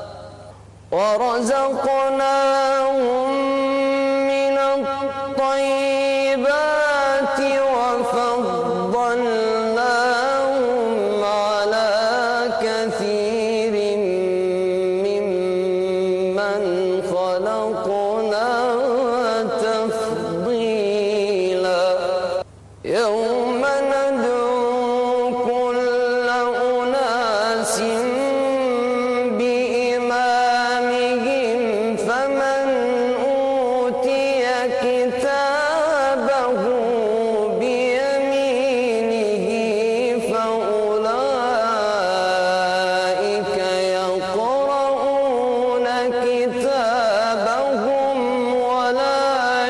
ورزقناهم من الطيبات وفضلناهم على كثير ممن خلقنا تفضيلا. يوم ندعو كل أناس بإمامهم فمن أوتي كتابه بيمينه فأولئك يقرؤون كتابهم ولا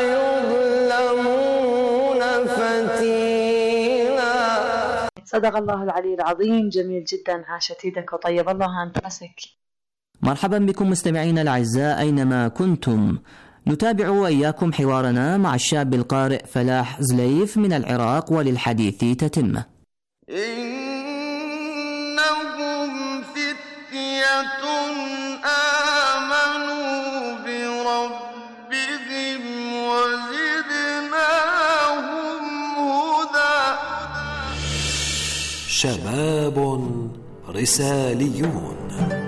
يظلمون فتيلا. صدق الله العلي العظيم. جميل جدا، عاشت يدك وطيب الله أنفاسك. مرحبا بكم مستمعينا الأعزاء أينما كنتم. نتابع وإياكم حوارنا مع الشاب القارئ فلاح زليف من العراق، وللحديث تتمة. إنهم فتية آمنوا بربهم وزدناهم هدى. شباب رساليون.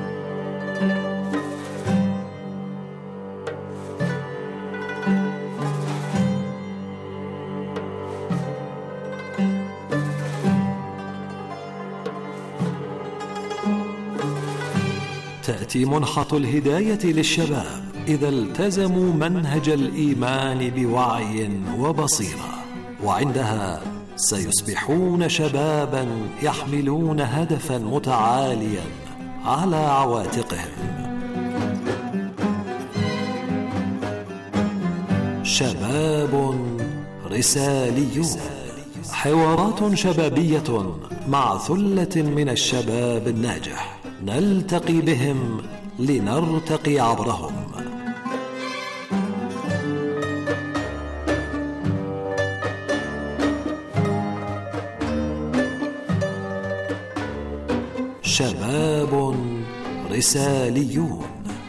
تأتي منحة الهداية للشباب إذا التزموا منهج الإيمان بوعي وبصيرة، وعندها سيصبحون شبابا يحملون هدفا متعاليا على عواتقهم. شباب رساليون، حوارات شبابية مع ثلة من الشباب الناجح، نلتقي بهم لنرتقي عبرهم. شباب رساليون.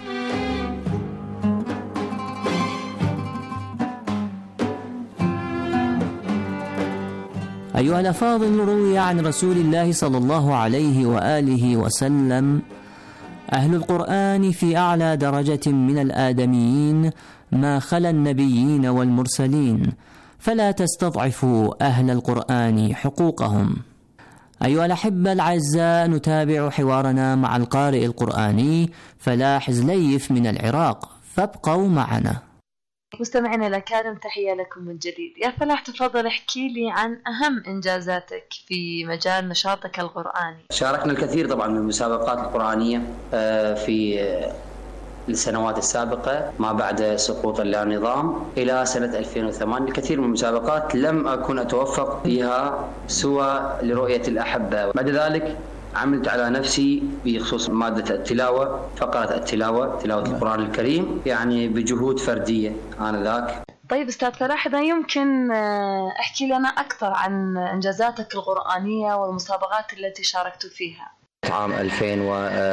أيها الأفاضل، روي عن رسول الله صلى الله عليه وآله وسلم: أهل القرآن في أعلى درجة من الآدميين ما خلا النبيين والمرسلين، فلا تستضعفوا أهل القرآن حقوقهم. أيها الأحبة الأعزاء، نتابع حوارنا مع القارئ القرآني فلاح زليف من العراق، فابقوا معنا. مستمعينا الأكارم، تحية لكم من جديد. يا فلاح، تفضل احكي لي عن أهم إنجازاتك في مجال نشاطك القرآني. شاركنا الكثير طبعا من المسابقات القرآنية في السنوات السابقة ما بعد سقوط اللانظام إلى سنة ألفين وثمانية. الكثير من المسابقات لم أكن أتوفق فيها سوى لرؤية الأحبة. بعد ذلك عملت على نفسي بخصوص مادة التلاوة، فقرة التلاوة، تلاوة القرآن الكريم، يعني بجهود فردية آنذاك. طيب أستاذ فلاح، إذا يمكن احكي لنا أكثر عن إنجازاتك القرآنية والمسابقات التي شاركت فيها. عام ألفين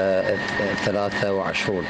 وثلاثة وعشرين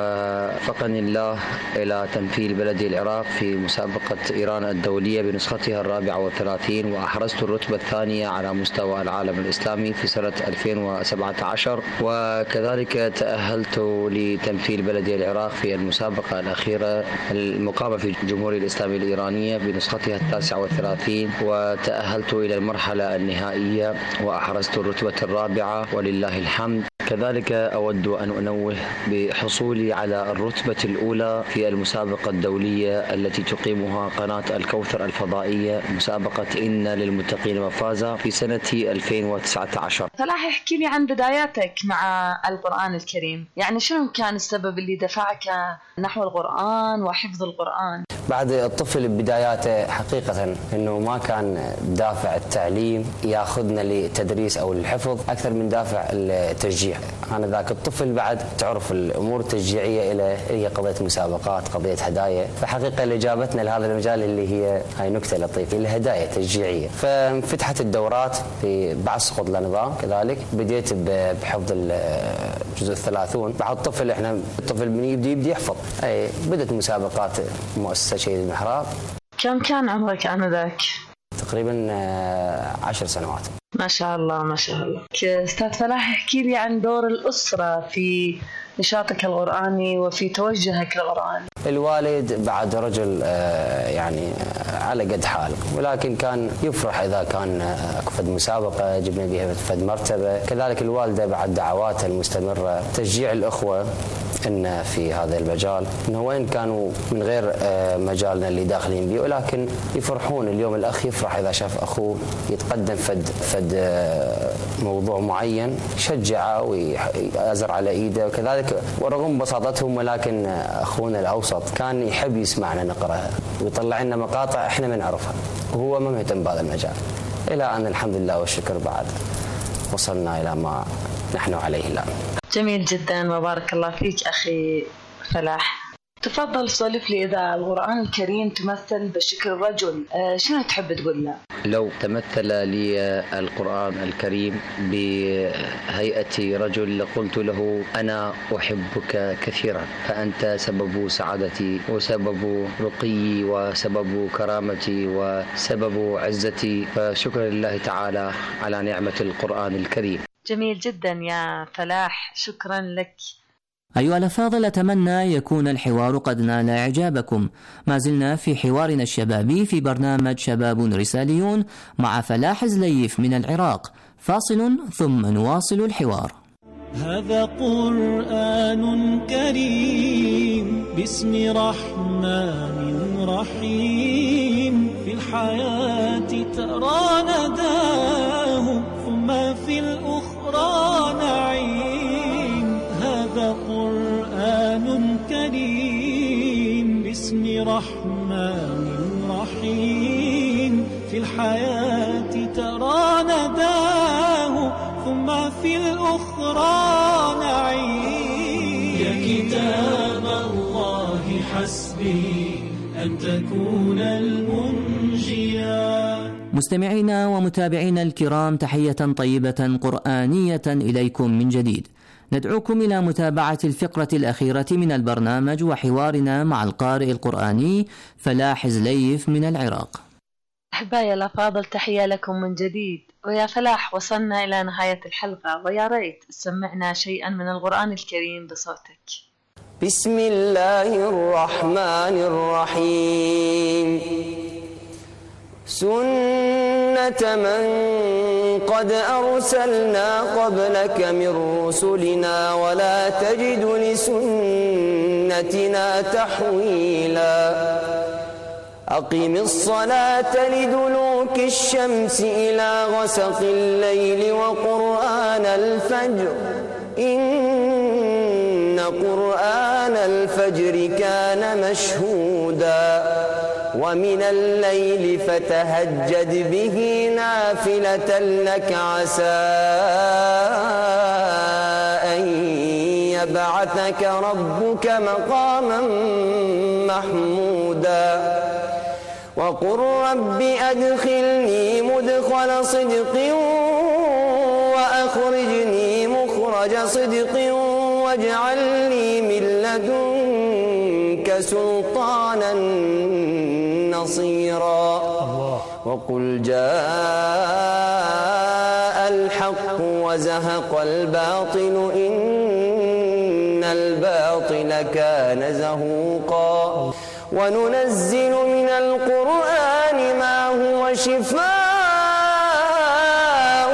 وفقني الله إلى تمثيل بلدي العراق في مسابقة إيران الدولية بنسختها الرابعة والثلاثين، وأحرزت الرتبة الثانية على مستوى العالم الإسلامي في سنة ألفين وسبعة عشر، وكذلك تأهلت لتمثيل بلدي العراق في المسابقة الأخيرة المقامة في الجمهورية الإسلامية الإيرانية بنسختها التاسعة والثلاثين، وتأهلت إلى المرحلة النهائية وأحرزت الرتبة الرابعة ولله الحمد. كذلك أود أن أنوه بحصولي على الرتبة الأولى في المسابقة الدولية التي تقيمها قناة الكوثر الفضائية، مسابقة إن للمتقين مفازا، في سنة ألفين وتسعة عشر. فلاح، احكي لي عن بداياتك مع القرآن الكريم، يعني شنو كان السبب اللي دفعك نحو القرآن وحفظ القرآن؟ بعد الطفل بداياته حقيقة أنه ما كان دافع التعليم ياخذنا للتدريس أو للحفظ أكثر من دافع التشجيع. أنا ذاك الطفل بعد تعرف الأمور التشجيعية إلى هي قضية مسابقات، قضية هدايا، فحقيقة اللي جابتنا لهذا المجال اللي هي هاي نكتة لطيفة، الهدايا تشجيعية. ففتحت الدورات في بعد سقوط النظام، كذلك بديت بحفظ الجزء الثلاثون. بعد الطفل احنا الطفل يبدي يبدي يحفظ، أي بدت مسابقات مؤسسة شهيد المحراب. كم كان عمرك آنذاك؟ تقريبا عشر سنوات. ما شاء الله ما شاء الله. أستاذ فلاح، احكي لي عن دور الأسرة في نشاطك القرآني وفي توجهك للقرآن. الوالد بعد رجل يعني على قد حاله، ولكن كان يفرح إذا كان أكفد مسابقة جبنا بها فد مرتبة. كذلك الوالدة بعد دعواتها المستمرة، تشجيع الأخوة إن في هذا المجال، إنه وين كانوا من غير مجالنا اللي داخلين به، ولكن يفرحون. اليوم الأخ يفرح إذا شاف أخوه يتقدم فد فد موضوع معين، يشجعه ويأزر على إيده. وكذلك ورغم بساطتهم، ولكن أخونا الأوسط كان يحب يسمعنا نقرأ ويطلع لنا مقاطع إحنا ما نعرفها، وهو ما مهتم بهذا المجال، إلى أن الحمد لله والشكر بعد وصلنا إلى ما نحن عليه الآن. جميل جدا وبارك الله فيك أخي فلاح. تفضل سولف لي إذا القرآن الكريم تمثل بشكل رجل، شنو تحب تقول له؟ لو تمثل لي القرآن الكريم بهيئة رجل لقلت له أنا أحبك كثيرا، فأنت سبب سعادتي وسبب رقيي وسبب كرامتي وسبب عزتي، فشكرا لله تعالى على نعمة القرآن الكريم. جميل جدا يا فلاح، شكرا لك. أيها الأفاضل، أتمنى يكون الحوار قد نال إعجابكم. ما زلنا في حوارنا الشبابي في برنامج شباب رساليون مع فلاح زليف من العراق. فاصل ثم نواصل الحوار. هذا قرآن كريم باسم رحمن رحيم، في الحياة ترى نداه ثم في الأخرى نعيم. هذا قرآن كريم باسم رحمن رحيم، في الحياة ترى نداه ثم في الأخرى نعيم. يا كتاب الله حسبي أن تكون المنجيا. مستمعينا ومتابعينا الكرام، تحية طيبة قرآنية إليكم من جديد. ندعوكم إلى متابعة الفقرة الأخيرة من البرنامج وحوارنا مع القارئ القرآني فلاح زليف من العراق. أحبائي الأفاضل، تحية لكم من جديد. ويا فلاح، وصلنا إلى نهاية الحلقة، ويا ريت سمعنا شيئا من القرآن الكريم بصوتك. بسم الله الرحمن الرحيم. سنة من قد أرسلنا قبلك من رسلنا ولا تجد لسنتنا تحويلا. أقم الصلاة لدلوك الشمس إلى غسق الليل وقرآن الفجر، إن قرآن الفجر كان مشهودا. ومن الليل فتهجد به نافلة لك عسى أن يبعثك ربك مقاما محمودا. وقل رب أدخلني مدخل صدق وأخرجني مخرج صدق واجعل لي من لدنك سلطانا نصيرا. وقل جاء الحق وزهق الباطل إن الباطل كان زهوقا. وننزل من القرآن ما هو شفاء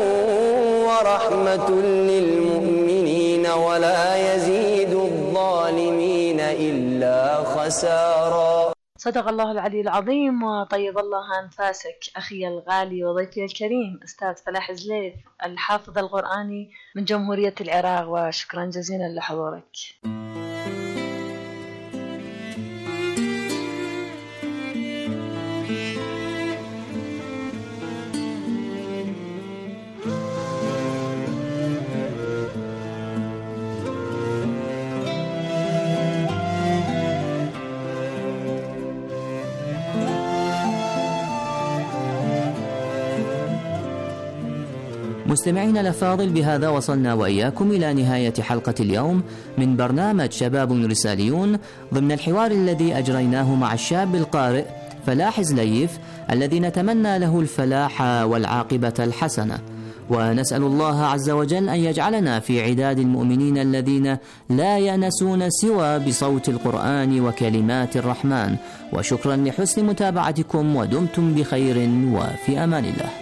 ورحمة للمؤمنين ولا يزيد الظالمين إلا خسارا. صدق الله العلي العظيم وطيب الله أنفاسك أخي الغالي وضيفي الكريم أستاذ فلاح زليف الحافظ القرآني من جمهورية العراق، وشكرا جزيلا لحضورك. مستمعينا الأفاضل، بهذا وصلنا وإياكم إلى نهاية حلقة اليوم من برنامج شباب رساليون ضمن الحوار الذي أجريناه مع الشاب القارئ فلاح زليف الذي نتمنى له الفلاح والعاقبة الحسنة، ونسأل الله عز وجل أن يجعلنا في عداد المؤمنين الذين لا يأنسون سوى بصوت القرآن وكلمات الرحمن. وشكرا لحسن متابعتكم، ودمتم بخير وفي أمان الله.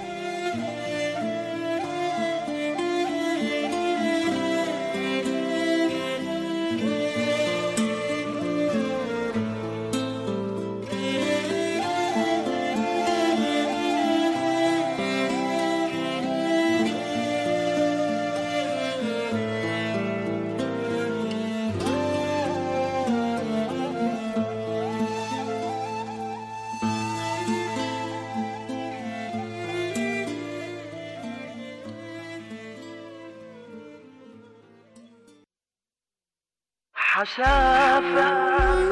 حسافة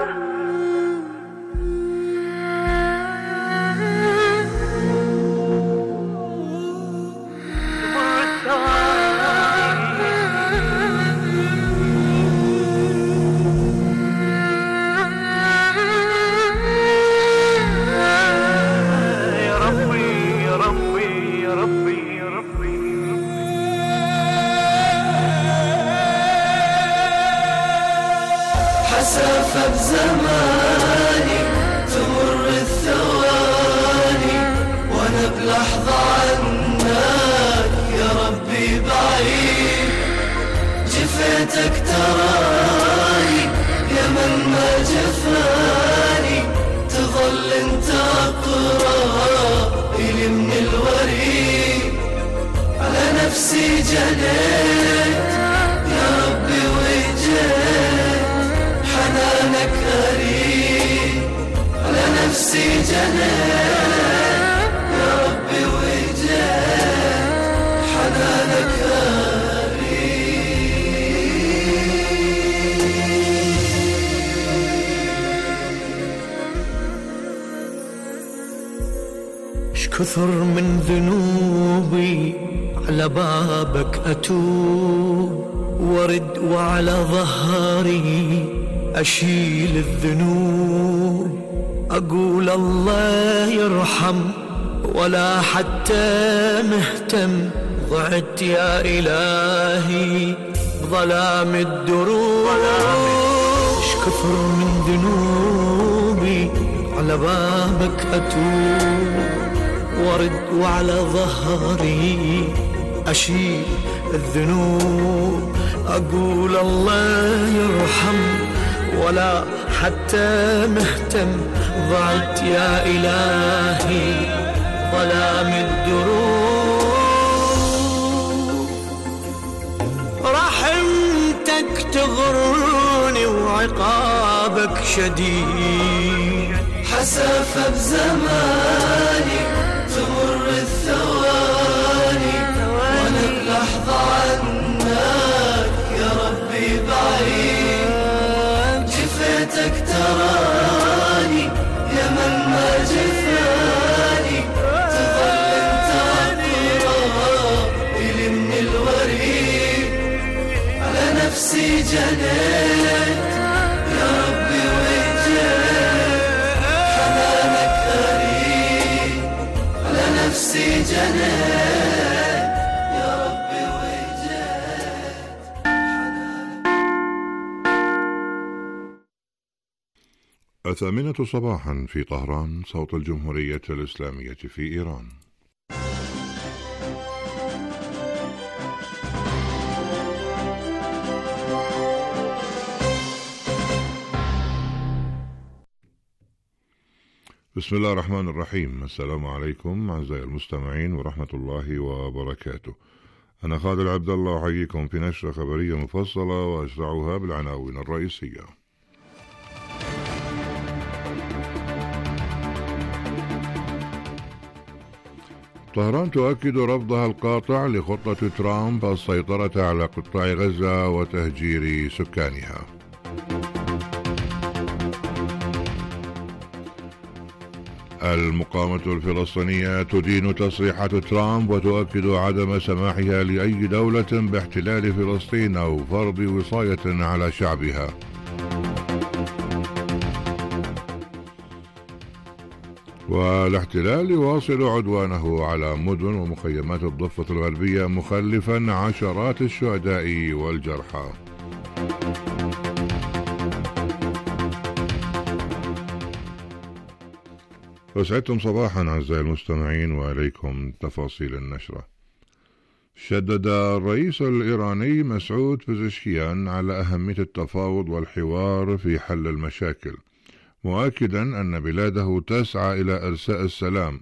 حسافة بزماني تمر الثواني وانا بلحظة عنك يا ربي بعيد جفيتك تراني يا من ما جفاني تظل انت اقرب الي من الوريد على نفسي جنيت يا ربي وجيت حنانك أريد على نفسي جنيت يا ربي وجيت حنانك أريد كثر من ذنوبي على بابك أتوب ورد وعلى ظهري أشيل الذنوب أقول الله يرحم ولا حتى مهتم ضعت يا إلهي ظلام الدروب كثر من ذنوبي على بابك أتوب ورد وعلى ظهري أشيل الذنوب أقول الله يرحم ولا حتى مهتم ضعت يا إلهي ظلام الدروب رحمتك تغرني وعقابك شديد حسافة بزماني تمر الثواني وانا بلحظة عنك يا ربي بعيد جفيتك تراني يا من ما جفاني تظل انت اقرب الي من الوريد على نفسي جنيت يا ربي وجيت حنانك أريد على نفسي جنيت يا ربي وجيت الثامنة صباحا في طهران صوت الجمهورية الإسلامية في إيران. بسم الله الرحمن الرحيم. السلام عليكم أعزائي المستمعين ورحمة الله وبركاته. أنا خالد عبد الله أحييكم في نشرة خبرية مفصلة وأشرعها بالعناوين الرئيسية. طهران تؤكد رفضها القاطع لخطة ترامب السيطرة على قطاع غزة وتهجير سكانها. المقاومة الفلسطينية تدين تصريحات ترامب وتؤكد عدم سماحها لأي دولة باحتلال فلسطين أو فرض وصاية على شعبها. والاحتلال يواصل عدوانه على مدن ومخيمات الضفة الغربية مخلفا عشرات الشهداء والجرحى. وسعدتم صباحا أعزائي المستمعين وإليكم تفاصيل النشرة. شدد الرئيس الإيراني مسعود بزشكيان على أهمية التفاوض والحوار في حل المشاكل، مؤكدا أن بلاده تسعى إلى إرساء السلام